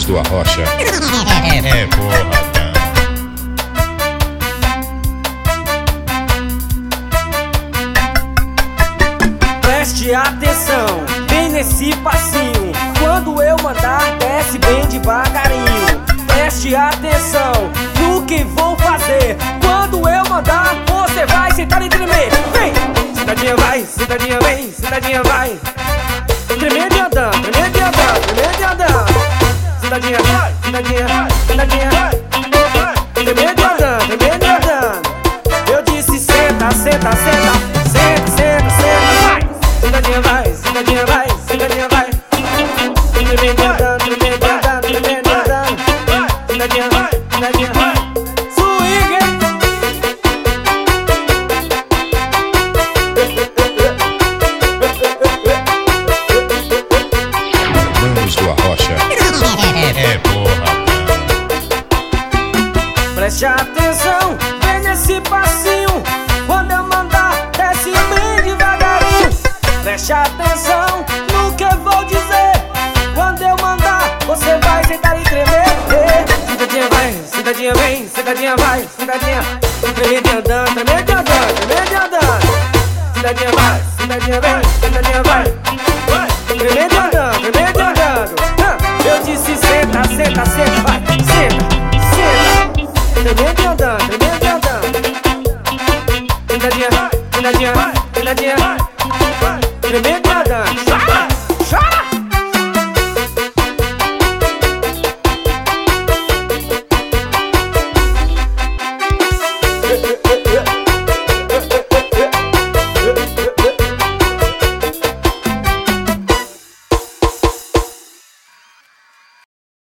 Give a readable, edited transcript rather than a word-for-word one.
do Arrocha. É porra. Preste atenção, vem nesse passinho. Quando eu mandar, desce bem devagarinho. Preste atenção no que vou fazer. Quando eu mandar, você vai sentar e tremer. Vem! Sentadinha vai, sentadinha vem, sentadinha vai. Tremendo e andando, tremendo e andando, tremendo e andando. Sentadinha vai, sentadinha vai, sentadinha vai. Tremendo e andando, tremendo e andando. Eu disse senta, senta, senta, senta, senta, senta, vai. Sentadinha vai, sentadinha vai, sentadinha vai. Tremendo e andando, tremendo e andando, tremendo e andando. Sentadinha vai, sentadinha vai. Swing! Manos do Arrocha. É porra. Preste atenção, vem nesse passinho. Quando eu mandar, desce bem devagarinho. Preste atenção no que eu vou dizer. Quando eu mandar, você vai sentar e tremer. Sentadinha vai, sentadinha vem, sentadinha vai, sentadinha. Tremendo e andando, tremendo e andando, tremendo e andando. Sentadinha vai, sentadinha vem, sentadinha vai. Tremendo e andando, tremendo e andando. Eu disse senta, senta, senta, vai, senta, senta. Tremendo e andando, tremendo e andando. Sentadinha, sentadinha, sentadinha. Tremendo e